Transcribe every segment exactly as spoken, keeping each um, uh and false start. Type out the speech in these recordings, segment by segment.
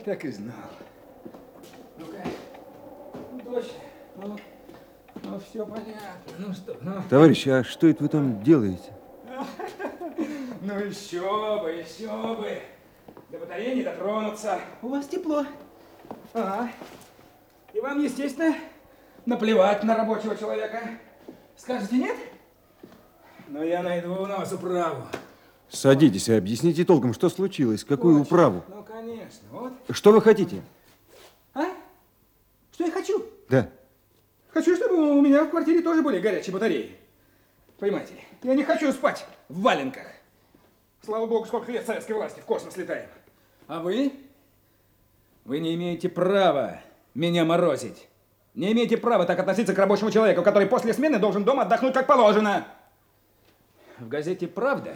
так и знал. Ну-ка, дочь, ну, ну все понятно, ну что, ну. Товарищ, а что это вы там делаете? Ну еще бы, еще бы. До батареи не дотронуться. У вас тепло. Ага. И вам, естественно, наплевать на рабочего человека. Скажете нет? Но я найду у нас управу. Садитесь и объясните толком, что случилось, какую Очень. управу. Ну, конечно, вот. Что вы хотите? А? Что я хочу? Да. Хочу, чтобы у меня в квартире тоже были горячие батареи. Понимаете, я не хочу спать в валенках. Слава богу, сколько лет советской власти, в космос летаем. А вы? Вы не имеете права меня морозить. Не имеете права так относиться к рабочему человеку, который после смены должен дома отдохнуть как положено. В газете «Правда».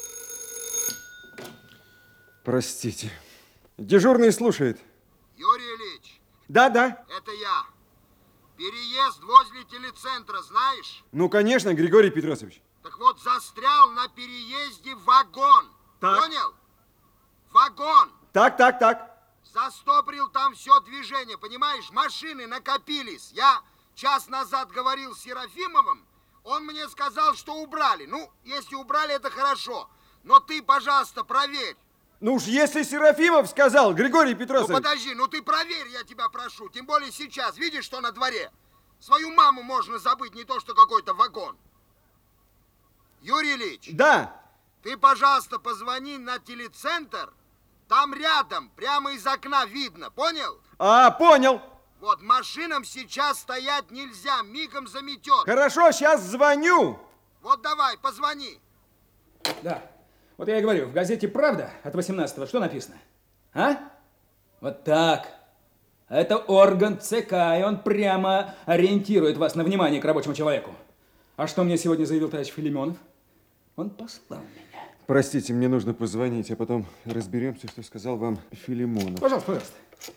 Простите. Дежурный слушает. Юрий Ильич. Да, да. Это я. Переезд возле телецентра, знаешь? Ну, конечно, Григорий Петросович. Так вот, застрял на переезде вагон. Так. Понял? Вагон. Так, так, так. Застопорил там все движение, понимаешь? Машины накопились. Я час назад говорил с Серафимовым. Он мне сказал, что убрали. Ну, если убрали, это хорошо. Но ты, пожалуйста, проверь. Ну уж если Серафимов сказал, Григорий Петросович. Ну подожди, ну ты проверь, я тебя прошу. Тем более сейчас, видишь, что на дворе? Свою маму можно забыть, не то что какой-то вагон. Юрий Ильич. Да. Ты, пожалуйста, позвони на телецентр. Там рядом, прямо из окна видно, понял? А, понял. Вот, машинам сейчас стоять нельзя, мигом заметет. Хорошо, сейчас звоню. Вот давай, позвони. Да. Вот я и говорю, в газете «Правда» от восемнадцатого что написано? А? Вот так. Это орган ЦК, и он прямо ориентирует вас на внимание к рабочему человеку. А что мне сегодня заявил товарищ Филимонов? Он послал меня. Простите, мне нужно позвонить, а потом разберемся, что сказал вам Филимонов. Пожалуйста, пожалуйста.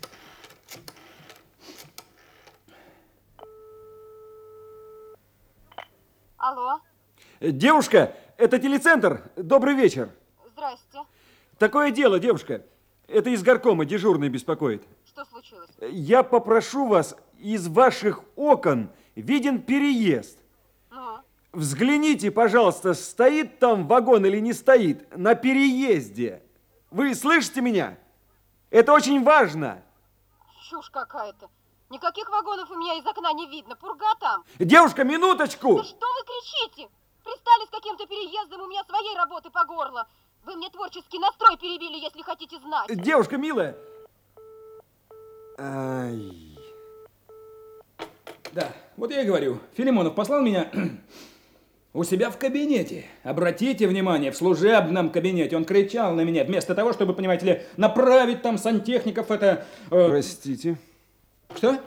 Алло. Девушка, это телецентр. Добрый вечер. Здрасте. Такое дело, девушка. Это из горкома дежурный беспокоит. Что случилось? Я попрошу вас, из ваших окон виден переезд. Ну? Взгляните, пожалуйста, стоит там вагон или не стоит на переезде. Вы слышите меня? Это очень важно. Чушь какая-то. Никаких вагонов у меня из окна не видно. Пурга там. Девушка, минуточку. Да что вы кричите? Пристали с каким-то переездом, у меня своей работы по горло. Вы мне творческий настрой перебили, если хотите знать. Девушка, милая. Ай. Да, вот я и говорю, Филимонов послал меня у себя в кабинете. Обратите внимание, в служебном кабинете. Он кричал на меня, вместо того, чтобы, понимаете ли, направить там сантехников, это... Э... Простите. Что?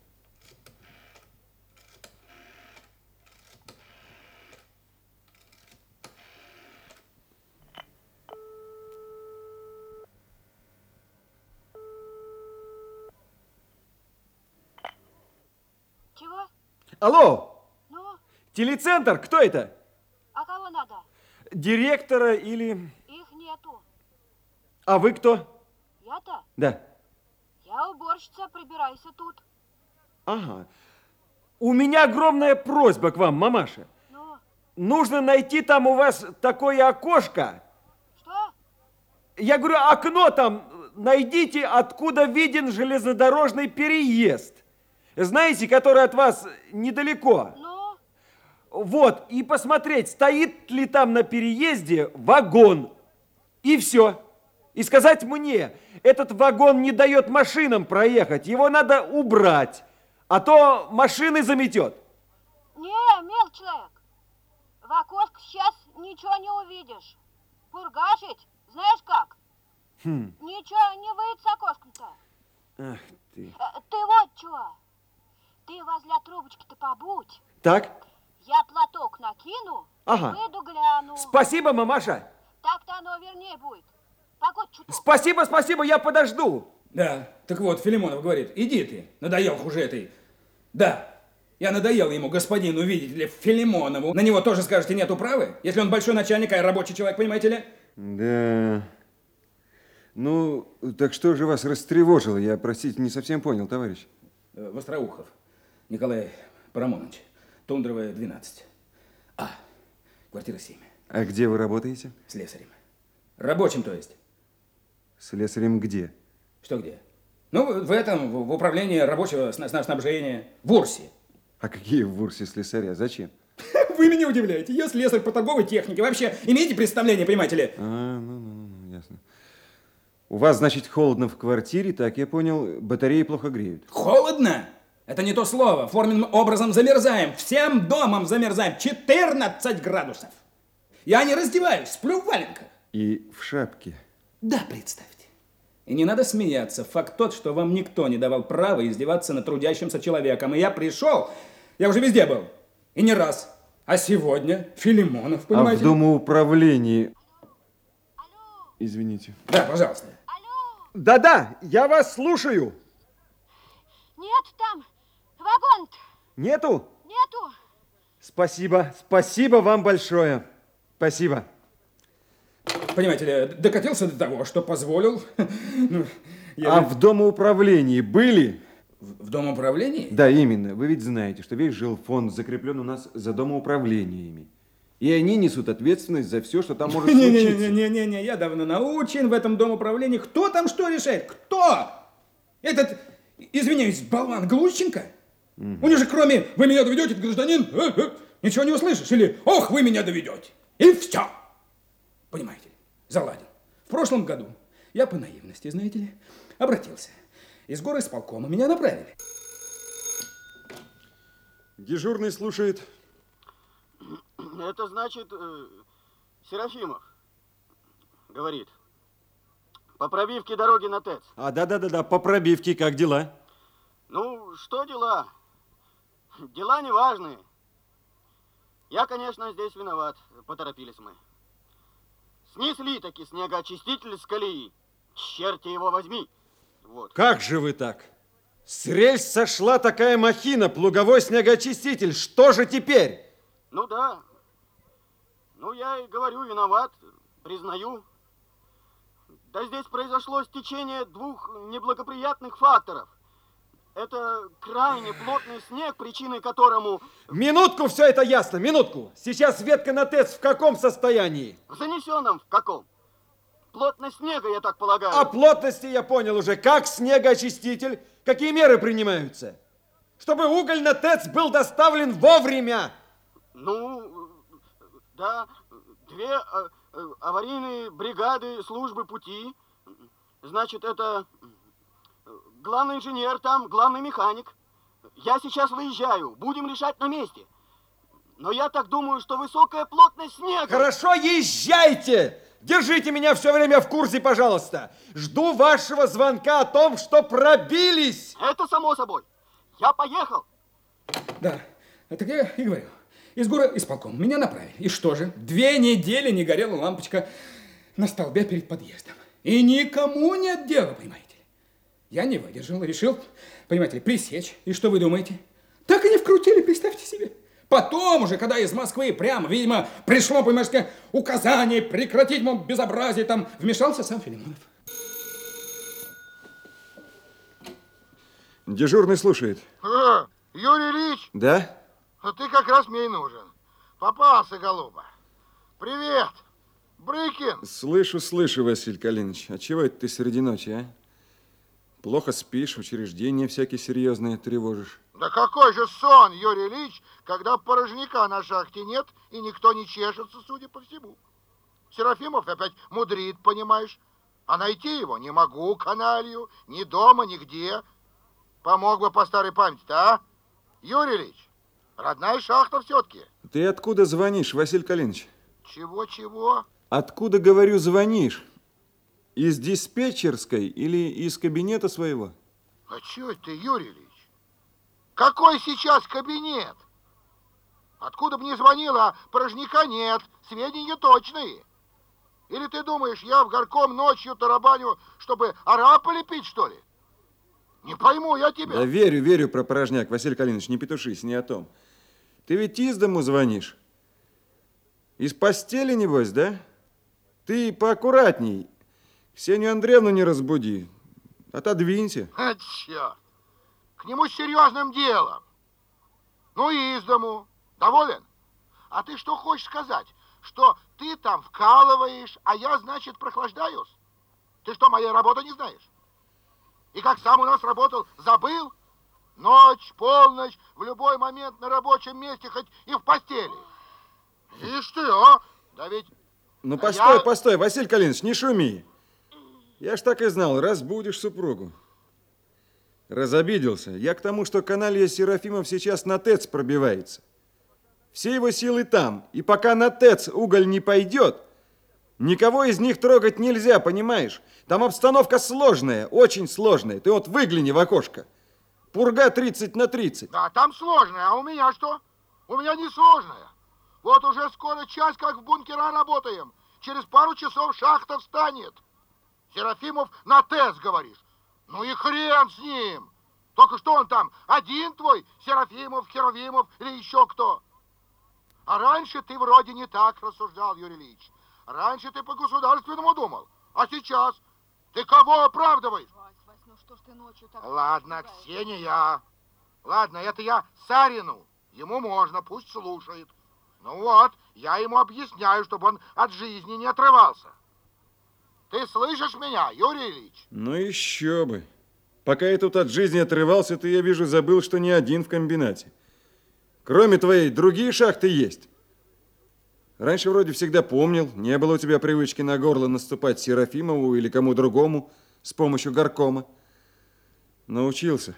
Чего? Алло, Ну? телецентр, кто это? А кого надо? Директора или... Их нету. А вы кто? Я-то? Да. Я уборщица, прибирайся тут. Ага. У меня огромная просьба к вам, мамаша. Ну? Нужно найти там у вас такое окошко. Что? Я говорю, окно там найдите, откуда виден железнодорожный переезд. Знаете, который от вас недалеко. Ну? Вот, и посмотреть, стоит ли там на переезде вагон. И все. И сказать мне, этот вагон не дает машинам проехать, его надо убрать, а то машины заметет. Не, мил человек, в окошко сейчас ничего не увидишь. Пургашить, знаешь как? Хм. Ничего не выйдет с окошком-то. Ах ты. Э, Ты вот что, ты возле трубочки-то побудь. Так? Я платок накину, Ага. выйду гляну. Спасибо, мамаша. Так-то оно вернее будет. Погодь чуток. Спасибо, спасибо, я подожду. Да, так вот, Филимонов говорит, иди ты, надоел хуже этой. Да, я надоел ему, господину, видите ли, Филимонову. На него тоже скажете, нет управы, если он большой начальник, а я рабочий человек, понимаете ли? Да. Ну, так что же вас растревожило? Я, простите, не совсем понял, товарищ. Э, Востроухов Николай Парамонович, Тундровая, двенадцать. А, квартира семь. А где вы работаете? Слесарем. Рабочим, то есть. Слесарем где? Что где? Ну, в этом, в в управлении рабочего сна- сна- снабжения, в УРСе. А какие в Урсе слесаря? Зачем? Вы меня удивляете. Я слесарь по торговой технике. Вообще, имеете представление, понимаете ли? А, ну, ну, ну, ясно. У вас, значит, холодно в квартире, так я понял, батареи плохо греют. Холодно? Это не то слово. Форменным образом замерзаем. Всем домом замерзаем. четырнадцать градусов. Я не раздеваюсь, сплю в валенках. И в шапке. Да, представьте. И не надо смеяться. Факт тот, что вам никто не давал права издеваться над трудящимся человеком. И я пришел, я уже везде был. И не раз. А сегодня Филимонов, А понимаете? в домоуправлении... Извините. Да, пожалуйста. Алло, Да-да, я вас слушаю. нет там вагон-то, Нету? нету. Спасибо, спасибо вам большое. Спасибо. Понимаете ли, докатился до того, что позволил... ну, я А же- в домоуправлении были? в, в домоуправлении? Да, именно. Вы ведь знаете, что весь жилфонд закреплен у нас за домоуправлениями. И они несут ответственность за все, что там может случиться. Не-не-не, я давно научен в этом домоуправлении. Кто там что решает? Кто? Этот, извиняюсь, болван Глущенко? У него же кроме «вы меня доведете, гражданин», э, э, ничего не услышишь. Или «ох, вы меня доведете». И все. Понимаете ли, заладил. В прошлом году я по наивности, знаете ли, обратился. Из горы исполкома меня направили. Дежурный слушает. Это значит, э, Серафимов говорит, по пробивке дороги на ТЭЦ. А, да-да-да-да, по пробивке как дела? Ну, что дела? Дела неважные. Я, конечно, здесь виноват. Поторопились мы. Снесли таки снегоочиститель с колеи. Черти его возьми. Вот. Как же вы так? С рельс сошла такая махина, плуговой снегоочиститель. Что же теперь? Ну да. Ну, я и говорю, виноват. Признаю. Да здесь произошло стечение двух неблагоприятных факторов. Это крайне плотный снег, причиной которому Минутку, все это ясно, минутку. Сейчас ветка на ТЭЦ в каком состоянии? в занесенном в каком? Плотность снега, я так полагаю. О плотности я понял уже. Как снегоочиститель? Какие меры принимаются? Чтобы уголь на ТЭЦ был доставлен вовремя. Ну, да, две э, э, аварийные бригады службы пути. Значит, это э, главный инженер там, главный механик. Я сейчас выезжаю, будем решать на месте. Но я так думаю, что высокая плотность снега... Хорошо, езжайте! Держите меня все время в курсе, пожалуйста. Жду вашего звонка о том, что пробились. Это само собой. Я поехал. Да, так я и говорю. Из горы исполком меня направили. И что же? Две недели не горела лампочка на столбе перед подъездом. И никому нет дела, понимаете ли. Я не выдержал, решил, понимаете ли, пресечь. И что вы думаете? Так и не вкрутили, представьте себе. Потом уже, когда из Москвы прямо, видимо, пришло, понимаете, указание прекратить, мол, безобразие, там вмешался сам Филимонов. Дежурный слушает. Э, Юрий Ильич, Да? а ты как раз мне и нужен. Попался, голуба. Привет, Брыкин. Слышу, слышу, Василий Калинович. А чего это ты среди ночи, а? Плохо спишь, учреждения всякие серьезные тревожишь. Да какой же сон, Юрий Ильич, когда порожняка на шахте нет и никто не чешется, судя по всему. Серафимов опять мудрит, понимаешь. А найти его не могу, каналью, ни дома, нигде. Помог бы по старой памяти-то, а? Юрий Ильич, родная шахта все-таки. Ты откуда звонишь, Василий Калинович? Чего-чего? Откуда, говорю, звонишь? Из диспетчерской или из кабинета своего? А чё это, Юрий Ильич? Какой сейчас кабинет? Откуда бы ни звонил, а порожняка нет, сведения точные. Или ты думаешь, я в горком ночью тарабаню, чтобы арапа лепить, что ли? Не пойму я тебя. Да верю, верю про порожняк, Василий Калинович, не петушись, не о том. Ты ведь из дому звонишь. Из постели, небось, да? Ты поаккуратней. Ксению Андреевну не разбуди. Отодвиньте. А, черт. К нему с серьезным делом. Ну и из дому. Доволен? А ты что хочешь сказать? Что ты там вкалываешь, а я, значит, прохлаждаюсь? Ты что, моей работы не знаешь? И как сам у нас работал, забыл? Ночь, полночь, в любой момент на рабочем месте, хоть и в постели. Ишь ты, а? Да ведь... Ну, Да постой, я- постой, Василий Калинович, не шуми. Я ж так и знал, разбудишь супругу. Разобиделся. Я к тому, что каналья Серафимов сейчас на ТЭЦ пробивается. Все его силы там. И пока на ТЭЦ уголь не пойдет, никого из них трогать нельзя, понимаешь? Там обстановка сложная, очень сложная. Ты вот выгляни в окошко. Пурга тридцать на тридцать. Да, там сложное, а у меня что? У меня не сложное. Вот уже скоро час, как в бункера работаем. Через пару часов шахта встанет. Серафимов на ТЭЦ, говоришь? Ну и хрен с ним. Только что он там? Один твой? Серафимов, Херовимов или еще кто? А раньше ты вроде не так рассуждал, Юрий Ильич. Раньше ты по государственному думал. А сейчас ты кого оправдываешь? Вась, Вась, ну что ж ты ночью так... Ладно, пугаешь? Ксения. Ладно, это я Сарину. Ему можно, пусть слушает. Ну вот, я ему объясняю, чтобы он от жизни не отрывался. Ты слышишь меня, Юрий Ильич? Ну еще бы. Пока я тут от жизни отрывался, ты, я вижу, забыл, что не один в комбинате. Кроме твоей, другие шахты есть. Раньше вроде всегда помнил, не было у тебя привычки на горло наступать Серафимову или кому другому с помощью горкома. Научился.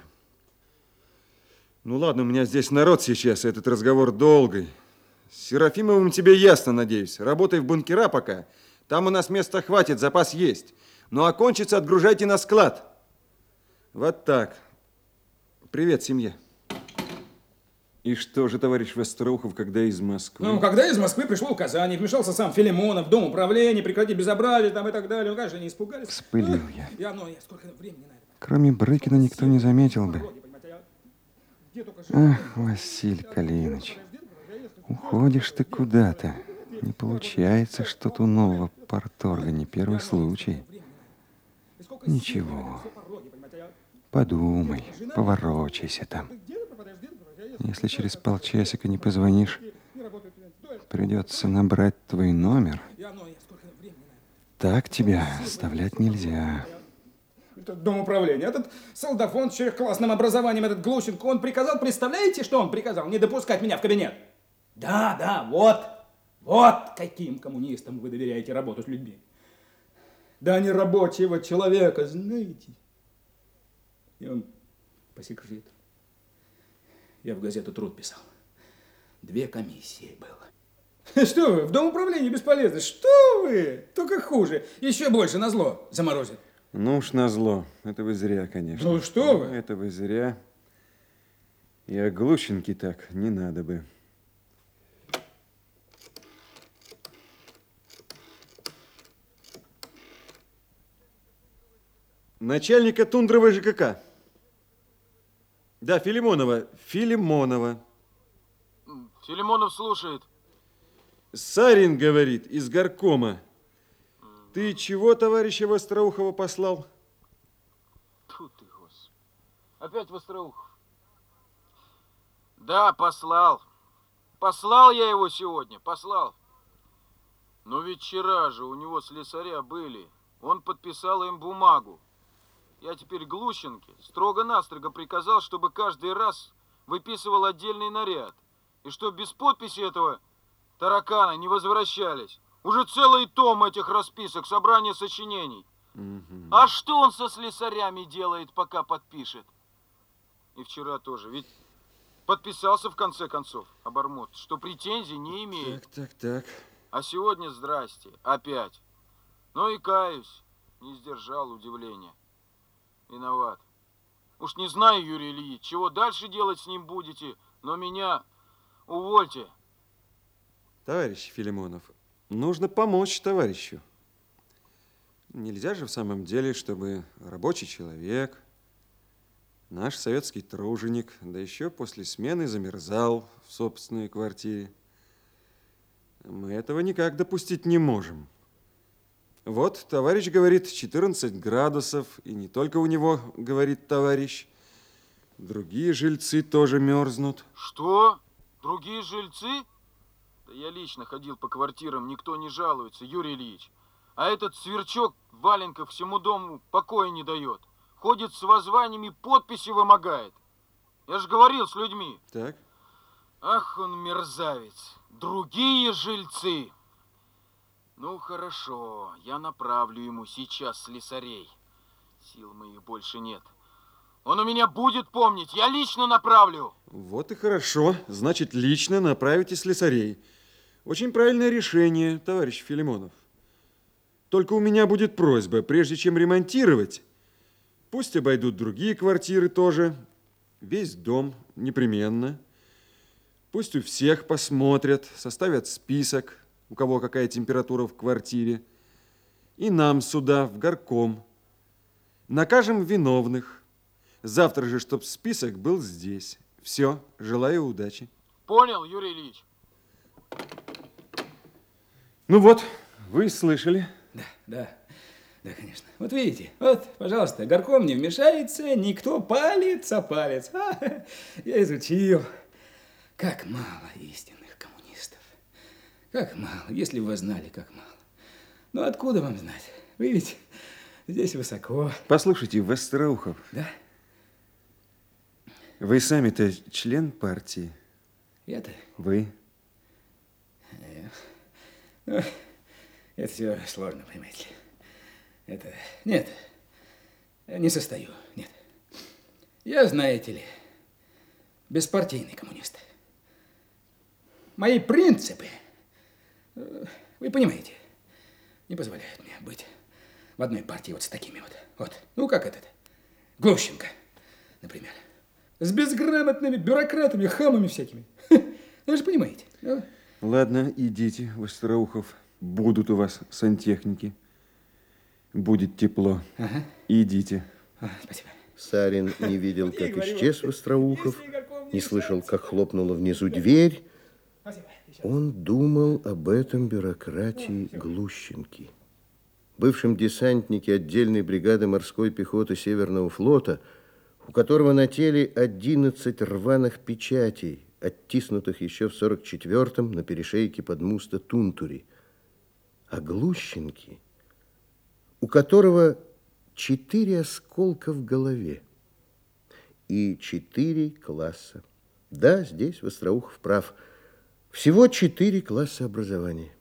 Ну ладно, у меня здесь народ сейчас, этот разговор долгий. С Серафимовым тебе ясно, надеюсь. Работай в бункера пока. Там у нас места хватит, запас есть. Ну а кончится, отгружайте на склад. Вот так. Привет, семье. И что же, товарищ Востроухов, когда из Москвы? Ну, когда из Москвы пришло указание, вмешался сам Филимонов, дом управления, прекратить безобразие там и так далее. Ну, конечно, они испугались. Вспылил я. Я, ну, я сколько времени на это. Кроме Брыкина никто не заметил бы. Понимаете, я где только жил. Ах, Василий Калинович, уходишь ты куда-то. Не получается что-то у нового порторга, не первый случай. Ничего. Подумай, поворочайся там. Если через полчасика не позвонишь, придется набрать твой номер. Так тебя оставлять нельзя. Этот дом управления, этот солдафон с четырехклассным образованием, этот Глущенко, он приказал, представляете, что он приказал? Не допускать меня в кабинет. Да, да, вот, вот каким коммунистам вы доверяете работу с людьми. Да не рабочего человека, знаете. И он по секрету. Я в газету «Труд» писал. Две комиссии было. Что вы, в дом управления бесполезно. Что вы? Только хуже. Еще больше назло заморозит. Ну уж назло. Это вы зря, конечно. Ну что вы? Это вы зря. И о Глущенке так не надо бы. Начальника Тундровой ЖКК. Да, Филимонова. Филимонова. Филимонов слушает. Сарин говорит из горкома. Ты чего товарища Востроухова послал? Тьфу ты, Господи. Опять Востроухов. Да, послал. Послал я его сегодня, послал. Но ведь вчера же у него слесаря были. Он подписал им бумагу. Я теперь Глущенке строго-настрого приказал, чтобы каждый раз выписывал отдельный наряд. И что без подписи этого таракана не возвращались. Уже целый том этих расписок, собрание сочинений. Угу. А что он со слесарями делает, пока подпишет? И вчера тоже. Ведь подписался в конце концов, обормот, что претензий не имеет. Так, так, так. А сегодня здрасте, опять. Ну и каюсь, не сдержал удивления. Виноват. Уж не знаю, Юрий Ильич, чего дальше делать с ним будете, но меня увольте. Товарищ Филимонов, нужно помочь товарищу. Нельзя же в самом деле, чтобы рабочий человек, наш советский труженик, да еще после смены замерзал в собственной квартире. Мы этого никак допустить не можем. Вот, товарищ говорит, четырнадцать градусов, и не только у него, говорит товарищ. Другие жильцы тоже мерзнут. Что? Другие жильцы? Да я лично ходил по квартирам, никто не жалуется, Юрий Ильич. А этот сверчок в валенках всему дому покоя не дает. Ходит с воззваниями, подписи вымогает. Я же говорил с людьми. Так. Ах, он мерзавец. Другие жильцы. Ну, хорошо, я направлю ему сейчас слесарей. Сил моих больше нет. Он у меня будет помнить, я лично направлю. Вот и хорошо. Значит, лично направите слесарей. Очень правильное решение, товарищ Филимонов. Только у меня будет просьба, прежде чем ремонтировать, пусть обойдут другие квартиры тоже, весь дом непременно. Пусть у всех посмотрят, составят список, у кого какая температура в квартире. И нам сюда, в горком. Накажем виновных. Завтра же, чтоб список был здесь. Все, желаю удачи. Понял, Юрий Ильич. Ну вот, вы слышали. Да, да, да, конечно. Вот видите, вот, пожалуйста, горком не вмешается, никто палец о палец. А, я изучил. Как мало истинных коммунистов. Как мало, если бы вы знали, как мало. Ну, откуда вам знать? Вы ведь здесь высоко. Послушайте, Востроухов. Да? Вы сами-то член партии? Я-то? Вы? Ну, это все сложно, понимаете ли. Это... Нет, не состою, нет. Я, знаете ли, беспартийный коммунист. Мои принципы, вы понимаете, не позволяют мне быть в одной партии вот с такими вот. Вот, ну как этот, Глущенко, например. С безграмотными бюрократами, хамами всякими. Вы же понимаете. Да? Ладно, идите, Востроухов. Будут у вас сантехники. Будет тепло. Ага. Идите. А, спасибо. Сарин не видел, как исчез Востроухов, не слышал, как хлопнула внизу дверь. Он думал об этом бюрократии Глущенки. Бывшем десантнике отдельной бригады морской пехоты Северного флота, у которого на теле одиннадцать рваных печатей, оттиснутых еще в сорок четвёртом на перешейке под Муста Тунтури. А Глущенки, у которого четыре осколка в голове и четыре класса. Да, здесь Востроухов прав. Всего четыре класса образования.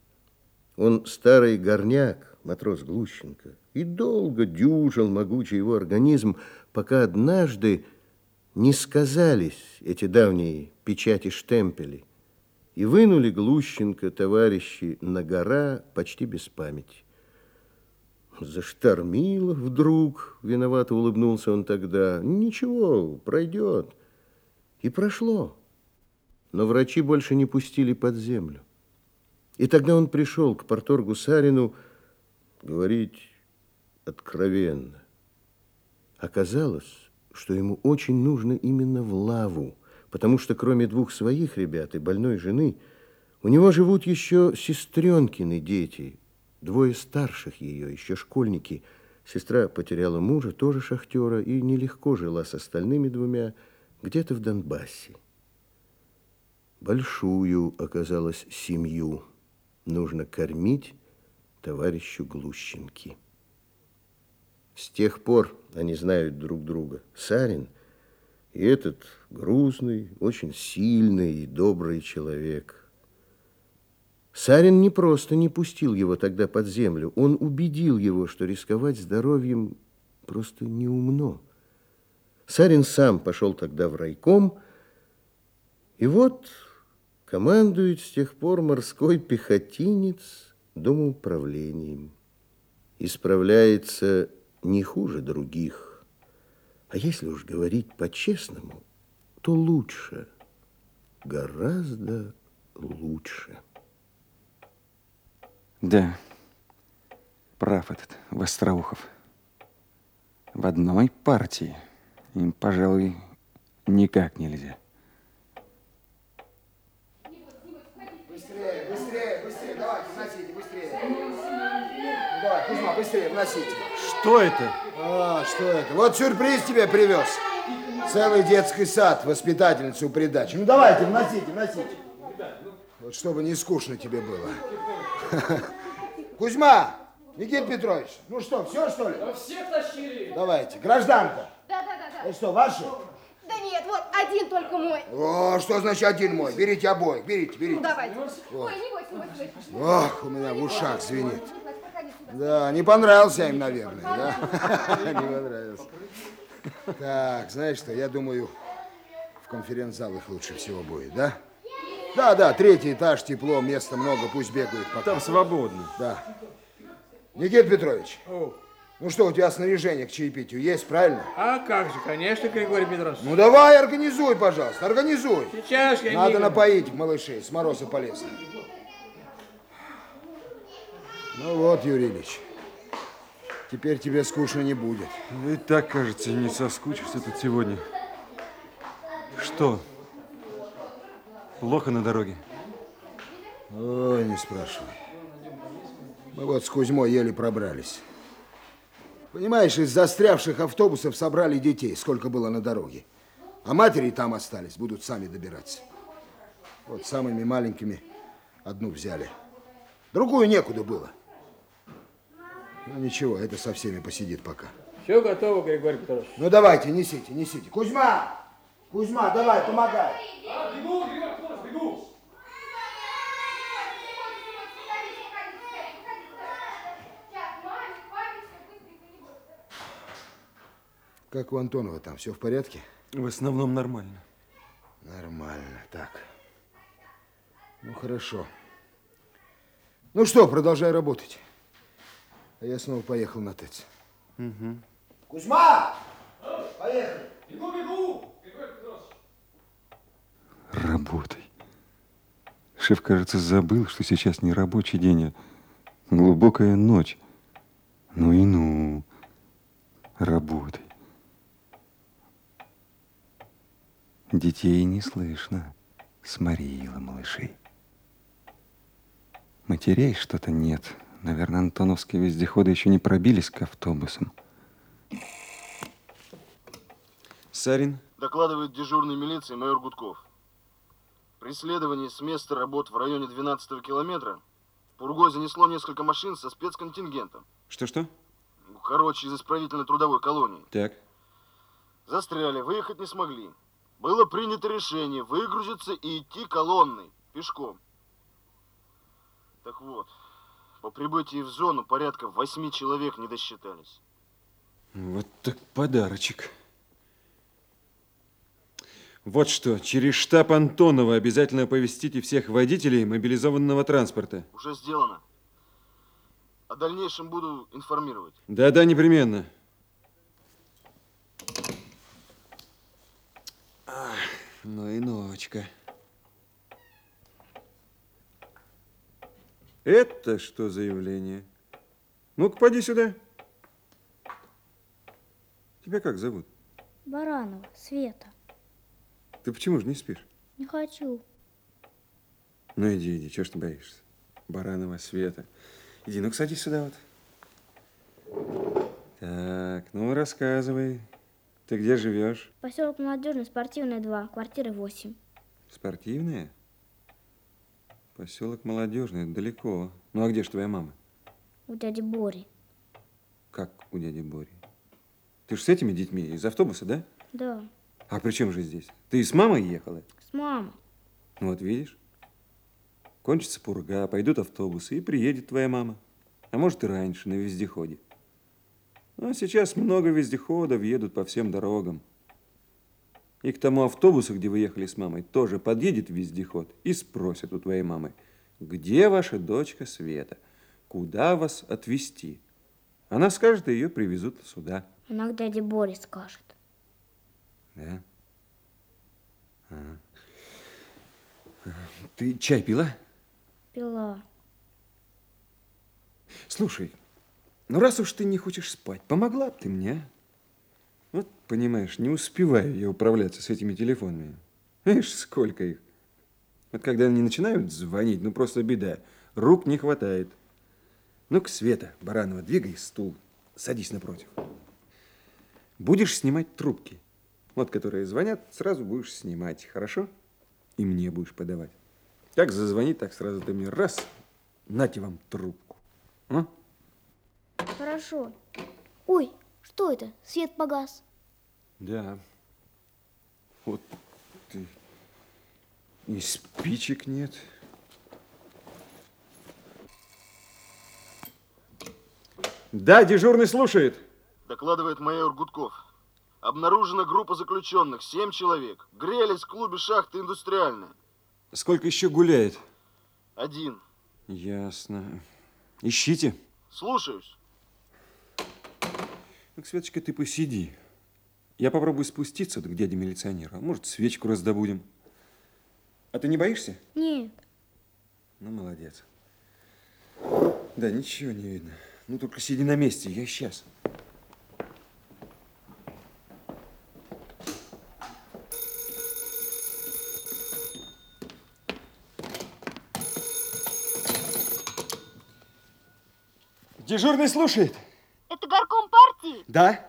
Он старый горняк, матрос Глущенко, и долго дюжил могучий его организм, пока однажды не сказались эти давние печати-штемпели и вынули Глущенко, товарищи, на гора почти без памяти. Заштормило вдруг, виновато улыбнулся он тогда. Ничего, пройдет. И прошло. Но врачи больше не пустили под землю. И тогда он пришел к парторгу Сарину говорить откровенно. Оказалось, что ему очень нужно именно в лаву, потому что кроме двух своих ребят и больной жены, у него живут еще сестренкины дети, двое старших ее, еще школьники. Сестра потеряла мужа, тоже шахтера, и нелегко жила с остальными двумя где-то в Донбассе. Большую оказалась семью нужно кормить товарищу Глущенки. С тех пор они знают друг друга. Сарин и этот грузный, очень сильный и добрый человек. Сарин не просто не пустил его тогда под землю, он убедил его, что рисковать здоровьем просто неумно. Сарин сам пошел тогда в райком, и вот командует с тех пор морской пехотинец домоуправлением. И справляется не хуже других. А если уж говорить по-честному, то лучше, гораздо лучше. Да, прав этот Востроухов. В одной партии им, пожалуй, никак нельзя. Быстрее, быстрее, быстрее, давайте, носите, быстрее. быстрее, вносите. Что это? А, что это? Вот сюрприз тебе привез. Целый детский сад, воспитательницу придачи. Ну давайте, вносите, вносите. Вот чтобы не скучно тебе было. Кузьма, Никита Петрович, ну что, все что ли? Да всех тащили. Давайте, гражданка. Да, да, да, да. Это что, ваши? Да нет, вот один только мой. О, что значит один мой? Берите обоих, берите, берите. Ну давайте. Вот. Ой, не бойся, не бойся, не бойся. Ох, у меня в ушах звенит. Да, не понравился им, наверное, да? Не понравился. Так, знаешь что, я думаю, в конференц-зал их лучше всего будет, да? Да, да, третий этаж, тепло, места много, пусть бегают пока. Там свободно. Да. Никита Петрович, ну что, у тебя снаряжение к чаепитию есть, правильно? А как же, конечно, Григорий Петрович. Ну давай, организуй, пожалуйста, организуй. Сейчас я Надо мигом. напоить малышей, с мороза полезно. Ну вот, Юрий Ильич, теперь тебе скучно не будет. И так, кажется, не соскучишься тут сегодня. Что? Плохо на дороге? Ой, не спрашивай. Мы вот с Кузьмой еле пробрались. Понимаешь, из застрявших автобусов собрали детей, сколько было на дороге. А матери там остались, будут сами добираться. Вот самыми маленькими одну взяли. Другую некуда было. Ну ничего, это со всеми посидит пока. Все готово, Григорий Петрович. Ну давайте, несите, несите. Кузьма! Кузьма, давай, помогай. А, бегу, Григорий Петрович, бегу. Как у Антонова там, все в порядке? В основном нормально. Нормально, так. Ну, хорошо. Ну что, продолжай работать. А я снова поехал на ТЭЦ. Угу. Кузьма! Поехали! Бегу, бегу, Григорий Петрович. Работай. Шеф, кажется, забыл, что сейчас не рабочий день, а глубокая ночь. Ну и ну. Работай. Детей не слышно. Сморила малышей. Матерей что-то нет. Наверное, антоновские вездеходы еще не пробились к автобусам. Сарин? Докладывает дежурный милиции майор Гудков. При следовании с места работ в районе двенадцатого километра в Пургой занесло несколько машин со спецконтингентом. Что-что? Ну, короче, из исправительно-трудовой колонии. Так. Застряли, выехать не смогли. Было принято решение выгрузиться и идти колонной, пешком. Так вот, по прибытии в зону порядка восьми человек не досчитались. Вот так подарочек. Вот что, через штаб Антонова обязательно оповестите всех водителей мобилизованного транспорта. Уже сделано. О дальнейшем буду информировать. Да-да, непременно. Ах, ну и ночка. Это что за явление? Ну-ка, поди сюда. Тебя как зовут? Баранова, Света. Ты почему же не спишь? Не хочу. Ну иди, иди, чего ж ты боишься? Баранова, Света. Иди, ну-ка, садись сюда вот. Так, ну рассказывай. Ты где живешь? Поселок Молодежный, спортивная два, квартира восемь. Спортивная? Поселок Молодежный, это далеко. Ну а где же твоя мама? У дяди Бори. Как у дяди Бори? Ты же с этими детьми из автобуса, да? Да, А при чем же здесь? Ты с мамой ехала? с мамой. Вот видишь? Кончится пурга, пойдут автобусы, и приедет твоя мама. А может и раньше, на вездеходе. Ну, а сейчас много вездеходов едут по всем дорогам. И к тому автобусу, где вы ехали с мамой, тоже подъедет вездеход и спросит у твоей мамы, где ваша дочка Света, куда вас отвезти. Она скажет, и ее привезут сюда. Она к дяде Боре скажет. Да? Ага. Ты чай пила? Пила. Слушай, ну раз уж ты не хочешь спать, помогла бы ты мне, а? Вот, понимаешь, не успеваю я управляться с этими телефонами. Видишь, сколько их. Вот когда они начинают звонить, ну просто беда. Рук не хватает. Ну-ка, Света Баранова, двигай стул, садись напротив. Будешь снимать трубки. Вот, которые звонят, сразу будешь снимать, хорошо? И мне будешь подавать. Как зазвонит, так сразу ты мне раз, нате вам трубку. А? Хорошо. Ой, что это? Свет погас. Да. Вот ты. И спичек нет. Да, дежурный слушает. Докладывает майор Гудков. Обнаружена группа заключенных, семь человек. Грелись в клубе шахты «Индустриальная». Сколько еще гуляет? Один. Ясно. Ищите. Слушаюсь. Ну, Светочка, ты посиди. Я попробую спуститься к дяде милиционеру. А может, свечку раздобудем. А ты не боишься? Нет. Ну, молодец. Да, ничего не видно. Ну, только сиди на месте, я сейчас. Дежурный слушает. Это горком партии? Да.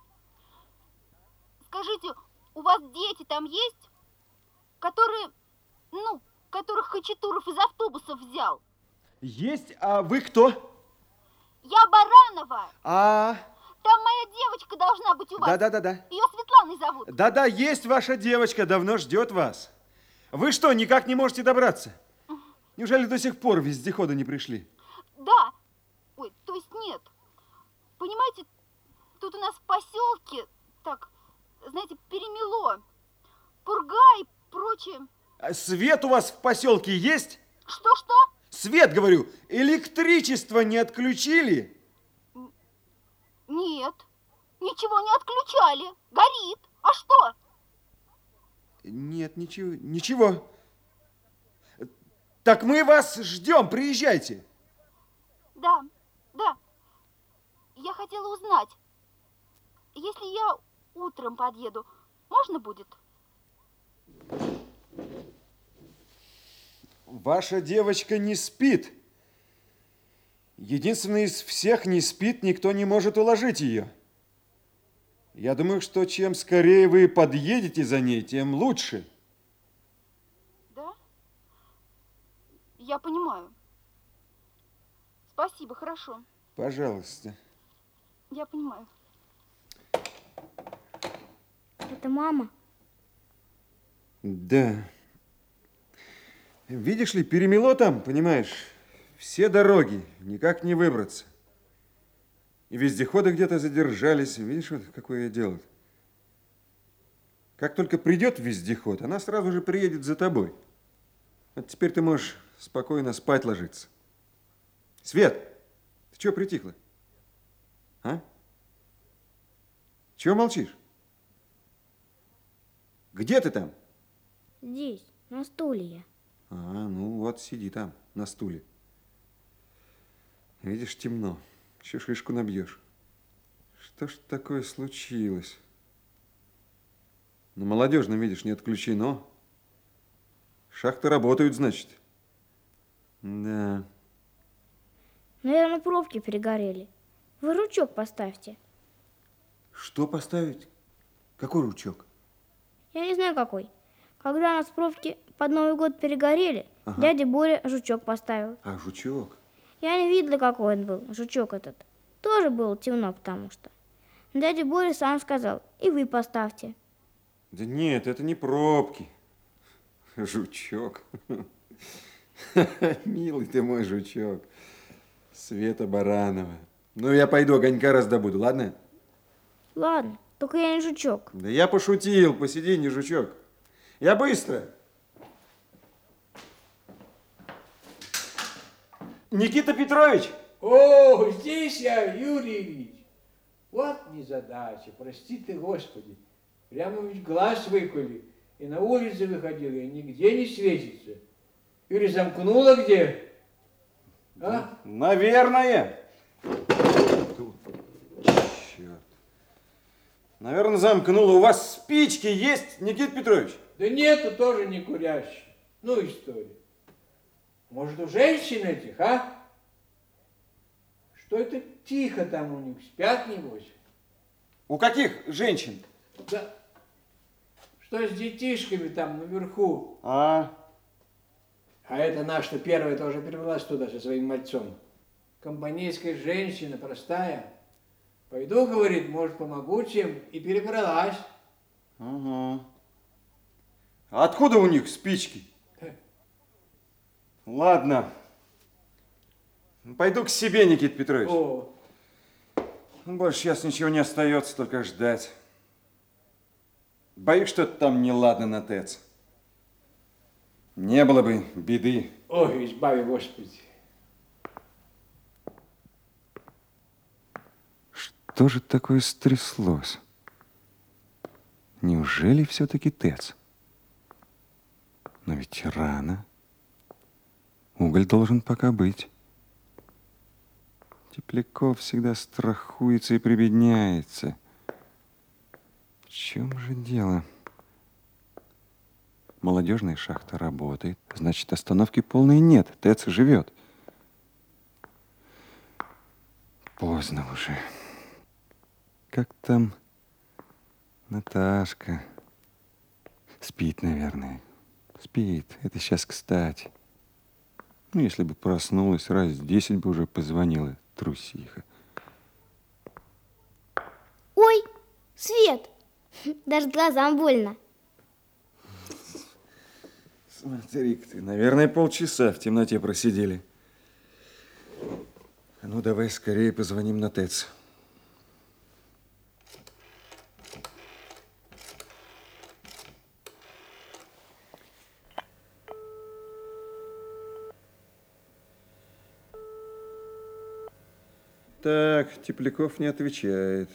Скажите, у вас дети там есть, которые, ну, которых Хачатуров из автобусов взял? Есть, а вы кто? Я Баранова. А, Там моя девочка должна быть у вас. да-да-да-да. Ее Светланой зовут. Да-да, есть ваша девочка, давно ждет вас. Вы что, никак не можете добраться? Неужели до сих пор вездеходы не пришли? Да. Ой, то есть нет. Понимаете, тут у нас в поселке, так, знаете, перемело. Пурга и прочее. А свет у вас в поселке есть? Что-что? Свет, говорю, электричество не отключили? Нет, ничего не отключали. Горит. А что? Нет, ничего, ничего. Так мы вас ждем, приезжайте. Да, да. Я хотела узнать, если я утром подъеду, можно будет? Ваша девочка не спит. Единственный из всех не спит, никто не может уложить ее. Я думаю, что чем скорее вы подъедете за ней, тем лучше. Да? Я понимаю. Спасибо, хорошо. Пожалуйста. Я понимаю. Это мама? Да. Видишь ли, перемело там, понимаешь, все дороги, никак не выбраться. И вездеходы где-то задержались. Видишь, вот какое дело. Как только придет вездеход, она сразу же приедет за тобой. Вот теперь ты можешь спокойно спать ложиться. Свет, ты чего притихла? А? Чего молчишь? Где ты там? Здесь, на стуле я. А, ну вот, сиди там, на стуле. Видишь, темно. Еще шишку набьешь. Что ж такое случилось? На молодежном, видишь, не отключено. Шахты работают, значит. Да. Наверное, пробки перегорели. Вы ручок поставьте. Что поставить? Какой ручок? Я не знаю, какой. Когда у нас пробки под Новый год перегорели, Ага. дядя Боря жучок поставил. А, жучок. Я не видела, какой он был, жучок этот. Тоже было темно, потому что. Дядя Боря сам сказал, и вы поставьте. Да нет, это не пробки. Жучок. Милый ты мой жучок. Света Баранова. Ну, я пойду огонька раздобуду, ладно? Ладно, только я не жучок. Да я пошутил, посиди, не жучок. Я быстро. Никита Петрович! О, здесь я, Юрий Ильич. Вот незадача, прости ты, Господи. Прямо ведь глаз выколи. И на улице выходил, и нигде не светится. Или замкнула где? А? Наверное. Черт. Наверное, замкнула. У вас спички есть, Никита Петрович? Да нету, тоже не курящий. Ну, история. Может, у женщин этих, а? Что это тихо там у них? Спят, небось? У каких женщин? Да. Что с детишками там наверху? А, А это наша первая тоже перебралась туда со своим мальцом. Компанейская женщина, простая. Пойду, говорит, может, помогу чем, и перебралась. ага. А откуда у них спички? Ладно. Пойду к себе, Никита Петрович. О, Больше сейчас ничего не остается, только ждать. Боюсь, что-то там неладно на ТЭЦ. Не было бы беды. ой, избави, Господи. Что же такое стряслось? Неужели все-таки ТЭЦ? Но ведь рано. Уголь должен пока быть. Тепляков всегда страхуется и прибедняется. В чем же дело? Молодежная шахта работает, значит, остановки полной нет. ТЭЦ живет. Поздно уже. Как там Наташка? Спит, наверное. Спит. Это сейчас кстати. Ну, если бы проснулась, раз десять бы уже позвонила, трусиха. Ой, свет! Даже глазам больно. Смотри-ка ты, наверное, полчаса в темноте просидели. А ну, давай скорее позвоним на ТЭЦ. Так, Тепляков не отвечает.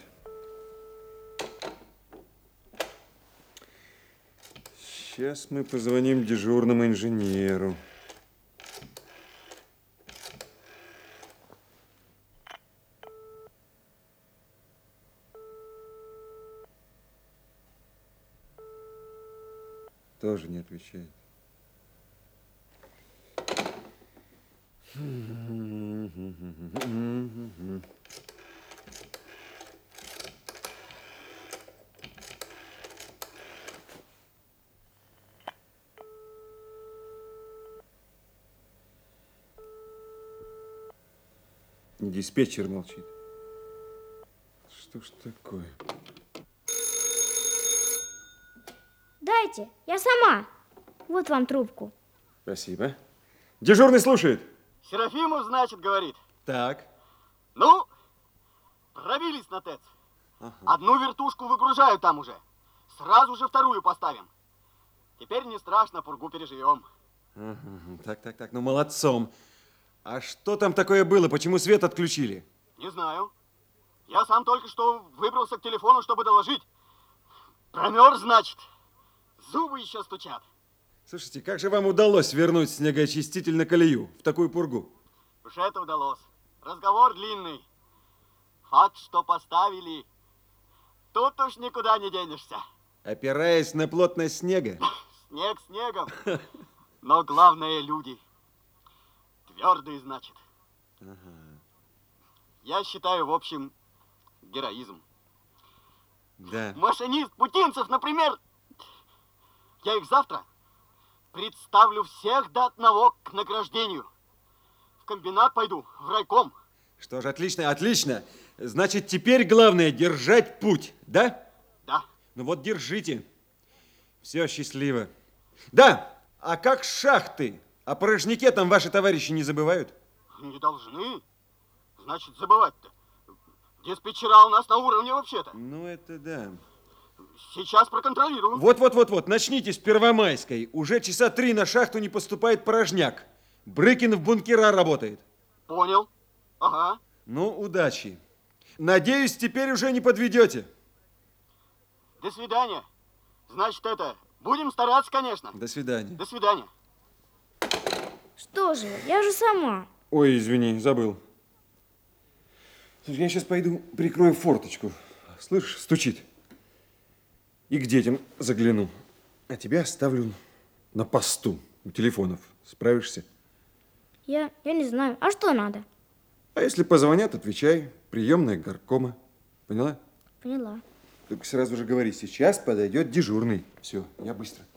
Сейчас мы позвоним дежурному инженеру. Тоже не отвечает. Диспетчер молчит. Что ж такое? Дайте, я сама. Вот вам трубку. Спасибо. Дежурный слушает. Серафимов, значит, говорит. Так. Ну, пробились на ТЭЦ. Ага. Одну вертушку выгружаю там уже. Сразу же вторую поставим. Теперь не страшно, пургу переживем. Ага. Так, так, так. Ну, молодцом. А что там такое было? Почему свет отключили? Не знаю. Я сам только что выбрался к телефону, чтобы доложить. Промерз, значит. Зубы еще стучат. Слушайте, как же вам удалось вернуть снегоочиститель на колею в такую пургу? Уж это удалось. Разговор длинный. Факт, что поставили. Тут уж никуда не денешься. Опираясь на плотность снега? Снег снегом. Но главное люди. Твердые, значит. Ага. Я считаю, в общем, героизм. Да. Машинист Путинцев, например. Я их завтра представлю всех до одного к награждению. В комбинат пойду, в райком. Что ж, отлично, отлично. Значит, теперь главное держать путь, да? Да. Ну вот держите. Все, счастливо. Да, а как шахты? О порожняке там ваши товарищи не забывают? Не должны. Значит, забывать-то. Диспетчера у нас на уровне вообще-то. Ну, это да. Сейчас проконтролирую. Вот-вот-вот-вот, начните с Первомайской. Уже часа три на шахту не поступает порожняк. Брыкин в бункера работает. Понял. Ага. Ну, удачи. Надеюсь, теперь уже не подведете. До свидания. Значит, это, будем стараться, конечно. До свидания. До свидания. Что же, я же сама. Ой, извини, забыл. Слушай, я сейчас пойду прикрою форточку. Слышишь, стучит. И к детям загляну. А тебя оставлю на посту у телефонов. Справишься? Я, я не знаю. А что надо? А если позвонят, отвечай. Приемная горкома. Поняла? Поняла. Только сразу же говори, сейчас подойдет дежурный. Все, я быстро.